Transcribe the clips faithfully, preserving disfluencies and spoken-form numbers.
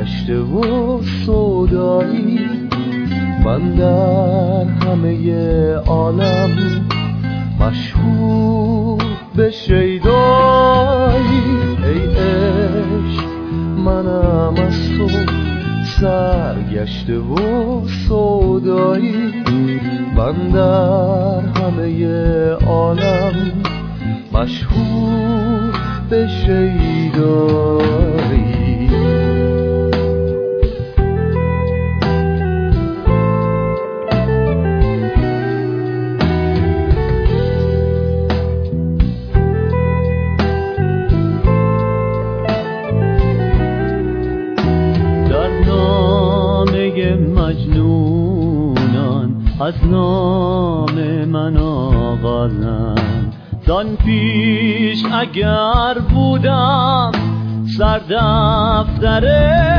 سرگشته و سودایی، من در همه عالم مشهور به شیدایی. ای عشق منم از تو سرگشته و سودایی، من در همه عالم مشهور به شیدایی. مجنونان از نام من آغازند، زان پیش اگر بودم سردفتر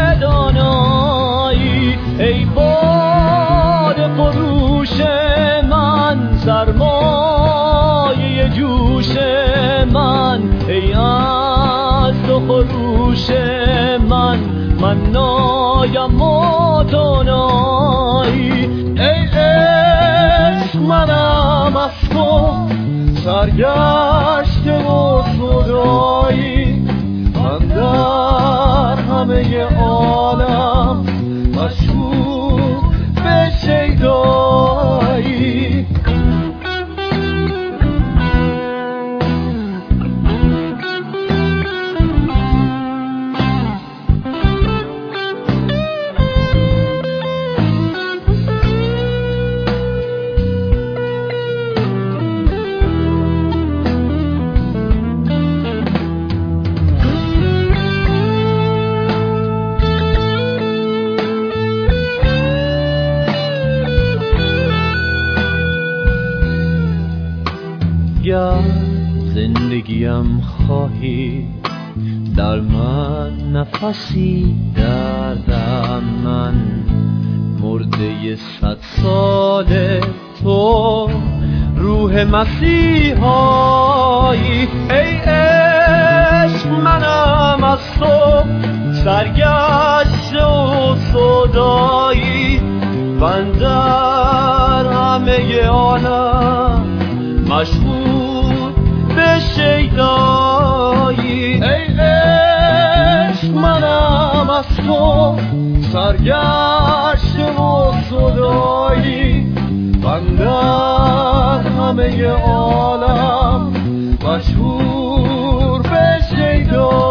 دانایی. ای باد فروش من، سرمایه جوش من، ای از تو خروش من، من نایم و تو نایی. ای عشق منم از تو سرگشته و سودایی، من در همه عالم مشهور به شیدایی. گر زندگیم خواهی در من نفسی دردم، من مرده صد سال تو روح مسیحایی. ای عشق منم از تو سرگشته و سودایی، من در همه عالم مشهور به شیدایی. ای عشق منم از تو سرگشته و سودایی، من در همه عالم مشهور به شیدایی.